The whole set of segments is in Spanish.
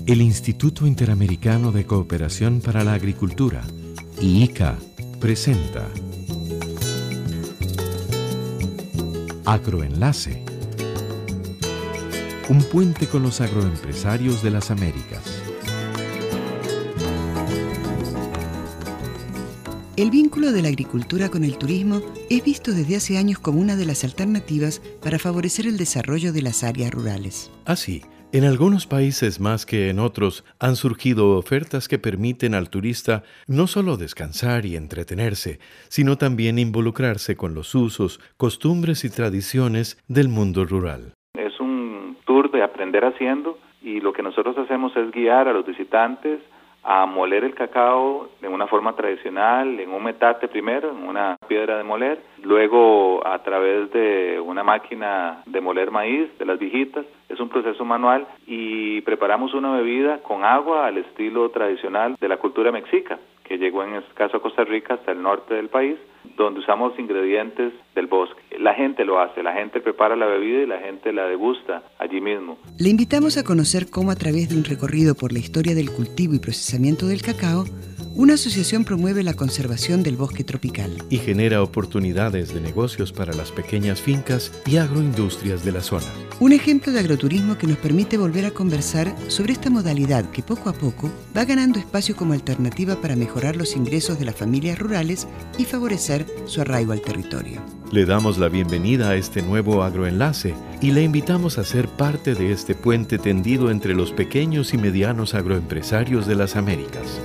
El Instituto Interamericano de Cooperación para la Agricultura, IICA, presenta Agroenlace, un puente con los agroempresarios de las Américas. El vínculo de la agricultura con el turismo es visto desde hace años como una de las alternativas para favorecer el desarrollo de las áreas rurales. Así, en algunos países más que en otros han surgido ofertas que permiten al turista no solo descansar y entretenerse, sino también involucrarse con los usos, costumbres y tradiciones del mundo rural. Es un tour de aprender haciendo y lo que nosotros hacemos es guiar a los visitantes a moler el cacao de una forma tradicional, en un metate primero, en una piedra de moler, luego a través de una máquina de moler maíz, de las viejitas. Es un proceso manual y preparamos una bebida con agua al estilo tradicional de la cultura mexica, que llegó en este caso a Costa Rica hasta el norte del país, donde usamos ingredientes del bosque. La gente lo hace, la gente prepara la bebida y la gente la degusta allí mismo. Le invitamos a conocer cómo a través de un recorrido por la historia del cultivo y procesamiento del cacao, una asociación promueve la conservación del bosque tropical y genera oportunidades de negocios para las pequeñas fincas y agroindustrias de la zona. Un ejemplo de agroturismo que nos permite volver a conversar sobre esta modalidad que poco a poco va ganando espacio como alternativa para mejorar los ingresos de las familias rurales y favorecer su arraigo al territorio. Le damos la bienvenida a este nuevo agroenlace y le invitamos a ser parte de este puente tendido entre los pequeños y medianos agroempresarios de las Américas.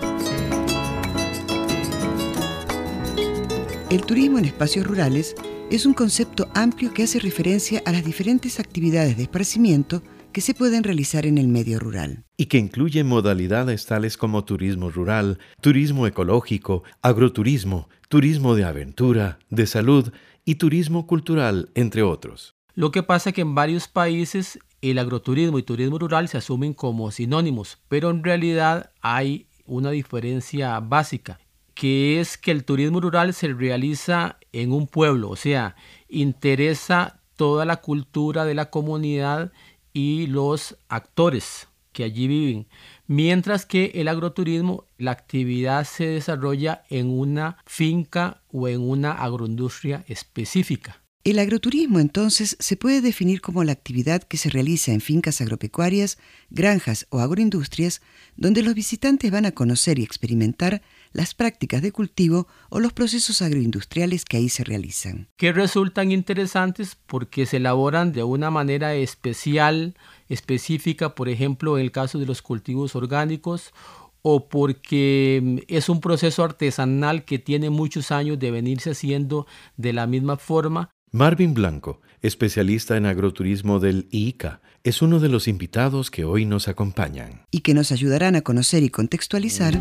El turismo en espacios rurales es un concepto amplio que hace referencia a las diferentes actividades de esparcimiento que se pueden realizar en el medio rural. Y que incluye modalidades tales como turismo rural, turismo ecológico, agroturismo, turismo de aventura, de salud y turismo cultural, entre otros. Lo que pasa es que en varios países el agroturismo y turismo rural se asumen como sinónimos, pero en realidad hay una diferencia básica, que es que el turismo rural se realiza en un pueblo, o sea, interesa toda la cultura de la comunidad y los actores que allí viven, mientras que el agroturismo, la actividad se desarrolla en una finca o en una agroindustria específica. El agroturismo, entonces, se puede definir como la actividad que se realiza en fincas agropecuarias, granjas o agroindustrias, donde los visitantes van a conocer y experimentar las prácticas de cultivo o los procesos agroindustriales que ahí se realizan. Que resultan interesantes porque se elaboran de una manera especial, específica, por ejemplo, en el caso de los cultivos orgánicos, o porque es un proceso artesanal que tiene muchos años de venirse haciendo de la misma forma. Marvin Blanco, especialista en agroturismo del IICA, es uno de los invitados que hoy nos acompañan. Y que nos ayudarán a conocer y contextualizar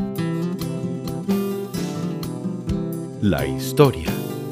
la historia.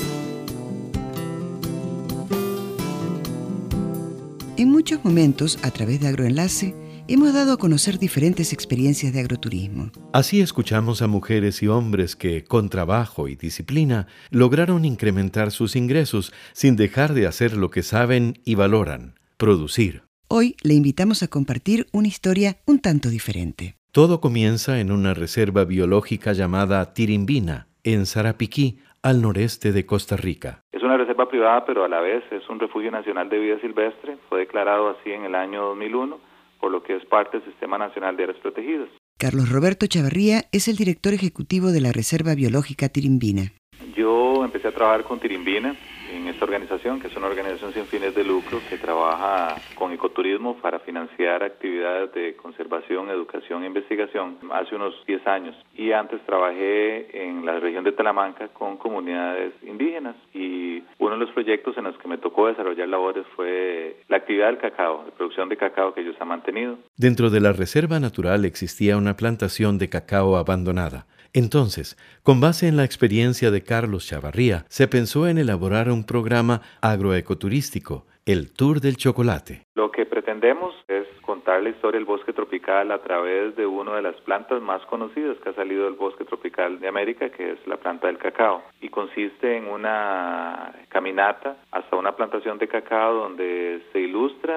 En muchos momentos, a través de Agroenlace, hemos dado a conocer diferentes experiencias de agroturismo. Así escuchamos a mujeres y hombres que, con trabajo y disciplina, lograron incrementar sus ingresos sin dejar de hacer lo que saben y valoran, producir. Hoy le invitamos a compartir una historia un tanto diferente. Todo comienza en una reserva biológica llamada Tirimbina, en Sarapiquí, al noreste de Costa Rica. Es una reserva privada, pero a la vez es un refugio nacional de vida silvestre. Fue declarado así en el año 2001, por lo que es parte del Sistema Nacional de Áreas Protegidas. Carlos Roberto Chavarría es el director ejecutivo de la Reserva Biológica Tirimbina. Yo empecé a trabajar con Tirimbina en esta organización, que es una organización sin fines de lucro que trabaja con ecoturismo para financiar actividades de conservación, educación e investigación hace unos 10 años. Y antes trabajé en la región de Talamanca con comunidades indígenas y uno de los proyectos en los que me tocó desarrollar labores fue la actividad del cacao, la producción de cacao que ellos han mantenido. Dentro de la reserva natural existía una plantación de cacao abandonada. Entonces, con base en la experiencia de Carlos Chavarría, se pensó en elaborar un programa agroecoturístico, el Tour del Chocolate. Lo que pretendemos es contar la historia del bosque tropical a través de una de las plantas más conocidas que ha salido del bosque tropical de América, que es la planta del cacao. Y consiste en una caminata hasta una plantación de cacao donde se ilustra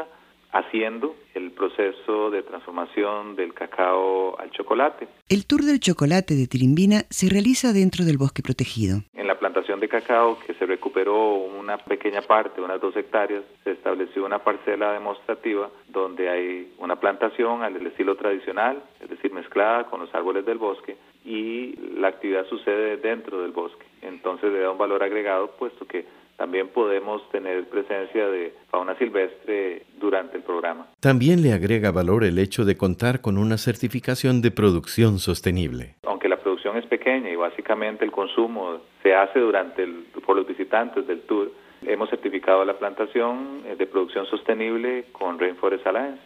haciendo el proceso de transformación del cacao al chocolate. El tour del chocolate de Tirimbina se realiza dentro del bosque protegido. En la plantación de cacao, que se recuperó una pequeña parte, unas 2 hectáreas, se estableció una parcela demostrativa donde hay una plantación al estilo tradicional, es decir, mezclada con los árboles del bosque, y la actividad sucede dentro del bosque. Entonces le da un valor agregado, puesto que también podemos tener presencia de fauna silvestre durante el programa. También le agrega valor el hecho de contar con una certificación de producción sostenible. Aunque la producción es pequeña y básicamente el consumo se hace por los visitantes del tour, hemos certificado la plantación de producción sostenible con Rainforest Alliance.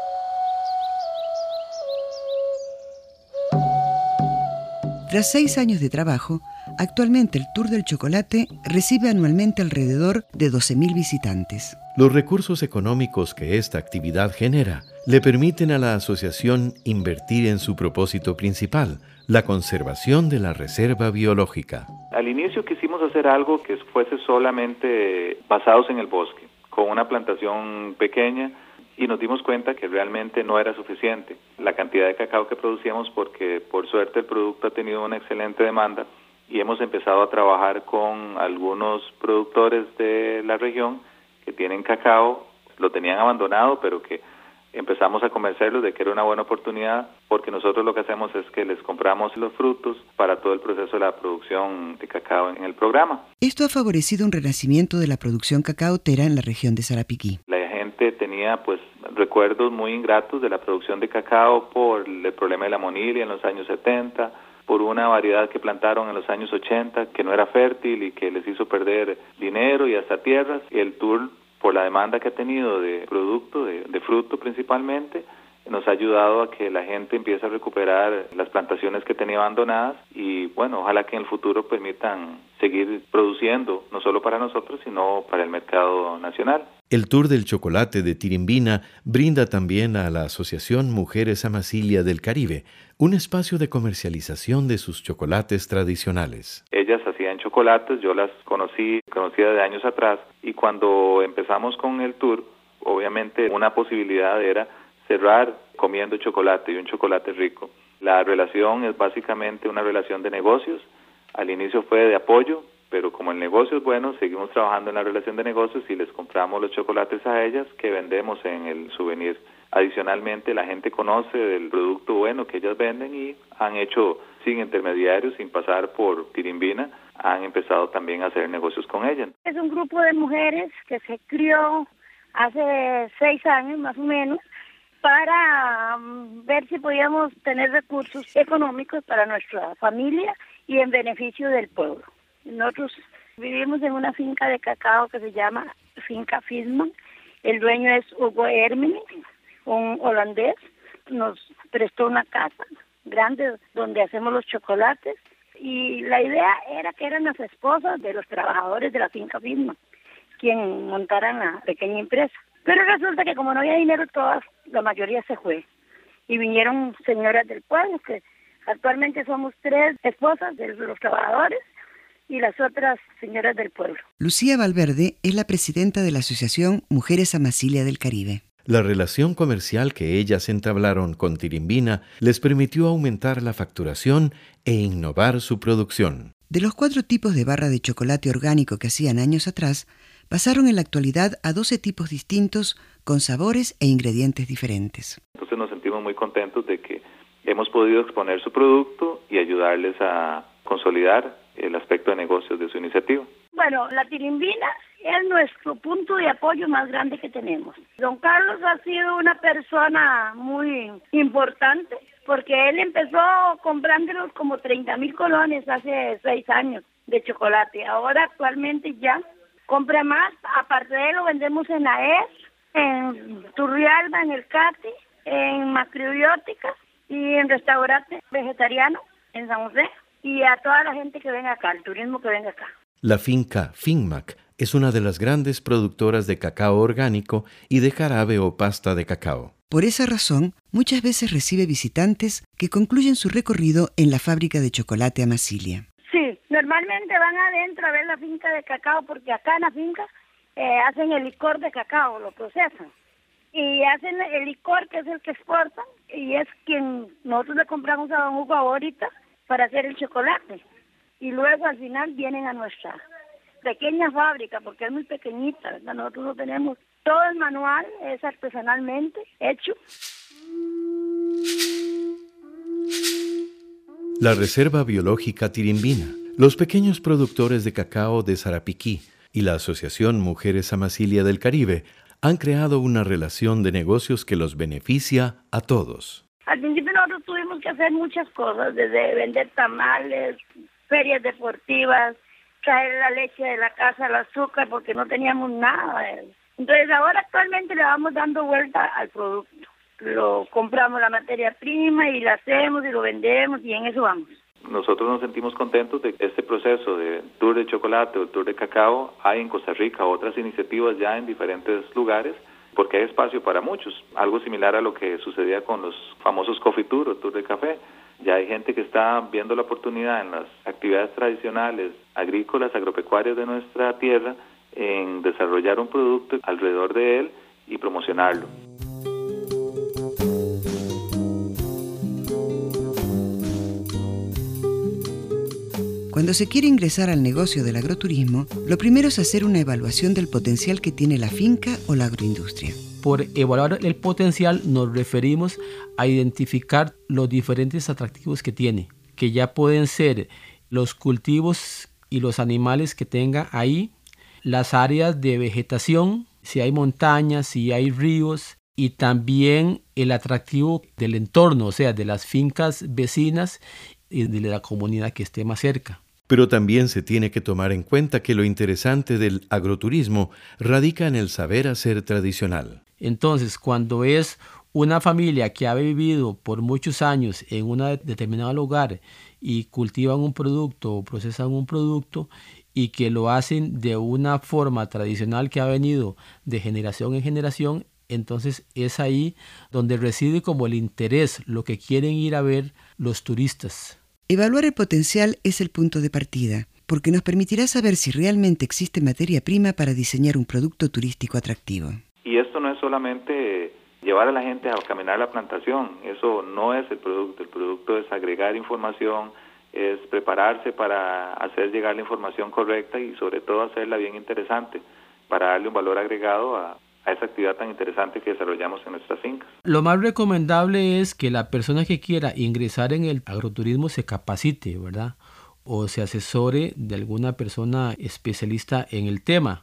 Tras 6 años de trabajo, actualmente el Tour del Chocolate recibe anualmente alrededor de 12.000 visitantes. Los recursos económicos que esta actividad genera le permiten a la asociación invertir en su propósito principal, la conservación de la reserva biológica. Al inicio quisimos hacer algo que fuese solamente basados en el bosque, con una plantación pequeña, y nos dimos cuenta que realmente no era suficiente la cantidad de cacao que producíamos, porque por suerte el producto ha tenido una excelente demanda y hemos empezado a trabajar con algunos productores de la región que tienen cacao, lo tenían abandonado, pero que empezamos a comerciarlos de que era una buena oportunidad, porque nosotros lo que hacemos es que les compramos los frutos para todo el proceso de la producción de cacao en el programa. Esto ha favorecido un renacimiento de la producción cacaotera en la región de Sarapiquí. La gente tenía recuerdos muy ingratos de la producción de cacao por el problema de la monilia en los años 70, por una variedad que plantaron en los años 80 que no era fértil y que les hizo perder dinero y hasta tierras. El tour, por la demanda que ha tenido de producto, de fruto principalmente, nos ha ayudado a que la gente empiece a recuperar las plantaciones que tenía abandonadas y bueno, ojalá que en el futuro permitan seguir produciendo, no solo para nosotros, sino para el mercado nacional. El Tour del Chocolate de Tirimbina brinda también a la Asociación Mujeres Amasilia del Caribe un espacio de comercialización de sus chocolates tradicionales. Ellas hacían chocolates, yo las conocía de años atrás, y cuando empezamos con el tour, obviamente una posibilidad era cerrar comiendo chocolate, y un chocolate rico. La relación es básicamente una relación de negocios. Al inicio fue de apoyo, pero como el negocio es bueno, seguimos trabajando en la relación de negocios y les compramos los chocolates a ellas que vendemos en el souvenir. Adicionalmente, la gente conoce del producto bueno que ellas venden y han hecho, sin intermediarios, sin pasar por Tirimbina, han empezado también a hacer negocios con ellas. Es un grupo de mujeres que se crió hace 6 años más o menos para ver si podíamos tener recursos económicos para nuestra familia y en beneficio del pueblo. Nosotros vivimos en una finca de cacao que se llama Finca Fisman. El dueño es Hugo Hermine, un holandés. Nos prestó una casa grande donde hacemos los chocolates y la idea era que eran las esposas de los trabajadores de la Finca Fisman quien montaran la pequeña empresa. Pero resulta que como no había dinero, la mayoría se fue. Y vinieron señoras del pueblo, que actualmente somos 3 esposas de los trabajadores y las otras señoras del pueblo. Lucía Valverde es la presidenta de la Asociación Mujeres Amasilia del Caribe. La relación comercial que ellas entablaron con Tirimbina les permitió aumentar la facturación e innovar su producción. De los 4 tipos de barra de chocolate orgánico que hacían años atrás, pasaron en la actualidad a 12 tipos distintos con sabores e ingredientes diferentes. Entonces nos sentimos muy contentos de que hemos podido exponer su producto y ayudarles a consolidar el aspecto de negocios de su iniciativa. Bueno, la Tirimbina es nuestro punto de apoyo más grande que tenemos. Don Carlos ha sido una persona muy importante porque él empezó comprándonos como 30,000 colones hace 6 años de chocolate. Ahora actualmente ya compra más, aparte de él lo vendemos en AES, en Turrialba, en el CATI, en Macrobiótica y en restaurante vegetariano en San José y a toda la gente que venga acá, el turismo que venga acá. La finca Finmac es una de las grandes productoras de cacao orgánico y de jarabe o pasta de cacao. Por esa razón, muchas veces recibe visitantes que concluyen su recorrido en la fábrica de chocolate Amasilia. Sí, normalmente van adentro a ver la finca de cacao porque acá en la finca hacen el licor de cacao, lo procesan. y hacen el licor, que es el que exportan, y es quien nosotros le compramos a don Hugo ahorita para hacer el chocolate. Y luego al final vienen a nuestra pequeña fábrica, porque es muy pequeñita, ¿verdad? Nosotros no tenemos, todo es manual, es artesanalmente hecho. La Reserva Biológica Tirimbina, los pequeños productores de cacao de Sarapiquí y la Asociación Mujeres Amasilia del Caribe han creado una relación de negocios que los beneficia a todos. Al principio nosotros tuvimos que hacer muchas cosas, desde vender tamales, ferias deportivas, traer la leche de la casa, el azúcar, porque no teníamos nada. Entonces ahora actualmente le vamos dando vuelta al producto. Lo compramos la materia prima y la hacemos y lo vendemos y en eso vamos. Nosotros nos sentimos contentos de que este proceso de tour de chocolate o tour de cacao hay en Costa Rica, otras iniciativas ya en diferentes lugares, porque hay espacio para muchos. Algo similar a lo que sucedía con los famosos coffee tour o tour de café. Ya hay gente que está viendo la oportunidad en las actividades tradicionales, agrícolas, agropecuarias de nuestra tierra, en desarrollar un producto alrededor de él y promocionarlo. Cuando se quiere ingresar al negocio del agroturismo, lo primero es hacer una evaluación del potencial que tiene la finca o la agroindustria. Por evaluar el potencial nos referimos a identificar los diferentes atractivos que tiene, que ya pueden ser los cultivos y los animales que tenga ahí, las áreas de vegetación, si hay montañas, si hay ríos, y también el atractivo del entorno, o sea, de las fincas vecinas y de la comunidad que esté más cerca. Pero también se tiene que tomar en cuenta que lo interesante del agroturismo radica en el saber hacer tradicional. Entonces, cuando es una familia que ha vivido por muchos años en un determinado lugar y cultivan un producto o procesan un producto y que lo hacen de una forma tradicional que ha venido de generación en generación, entonces es ahí donde reside como el interés, lo que quieren ir a ver los turistas. Evaluar el potencial es el punto de partida, porque nos permitirá saber si realmente existe materia prima para diseñar un producto turístico atractivo. Y esto no es solamente llevar a la gente a caminar la plantación, eso no es el producto es agregar información, es prepararse para hacer llegar la información correcta y sobre todo hacerla bien interesante, para darle un valor agregado a esa actividad tan interesante que desarrollamos en nuestras fincas. Lo más recomendable es que la persona que quiera ingresar en el agroturismo se capacite, ¿verdad? O se asesore de alguna persona especialista en el tema,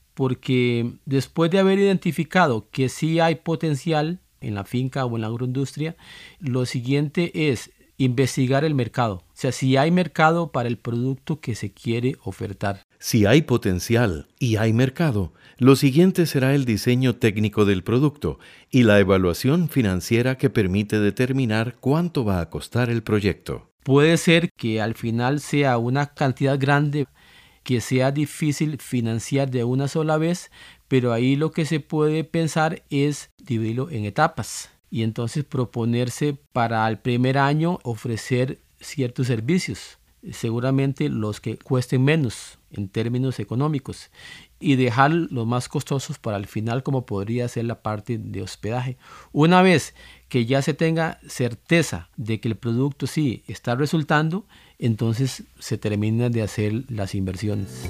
porque después de haber identificado que sí hay potencial en la finca o en la agroindustria, lo siguiente es investigar el mercado, o sea, si hay mercado para el producto que se quiere ofertar. Si hay potencial y hay mercado, lo siguiente será el diseño técnico del producto y la evaluación financiera que permite determinar cuánto va a costar el proyecto. Puede ser que al final sea una cantidad grande que sea difícil financiar de una sola vez, pero ahí lo que se puede pensar es dividirlo en etapas y entonces proponerse para el primer año ofrecer ciertos servicios, seguramente los que cuesten menos en términos económicos, y dejar los más costosos para el final, como podría ser la parte de hospedaje. Una vez que ya se tenga certeza de que el producto sí está resultando, entonces se termina de hacer las inversiones.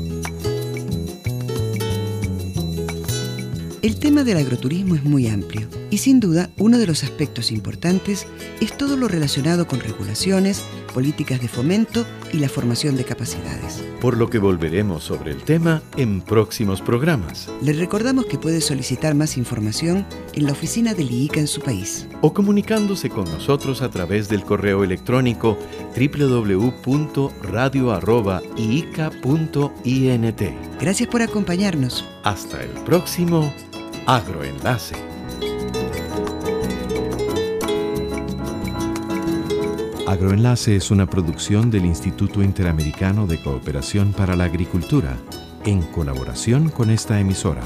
El tema del agroturismo es muy amplio y sin duda uno de los aspectos importantes es todo lo relacionado con regulaciones, políticas de fomento y la formación de capacidades. Por lo que volveremos sobre el tema en próximos programas. Les recordamos que puede solicitar más información en la oficina del IICA en su país. O comunicándose con nosotros a través del correo electrónico www.radio@iica.int. Gracias por acompañarnos. Hasta el próximo Agroenlace. Agroenlace es una producción del Instituto Interamericano de Cooperación para la Agricultura, en colaboración con esta emisora.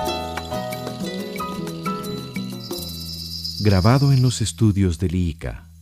Grabado en los estudios del IICA.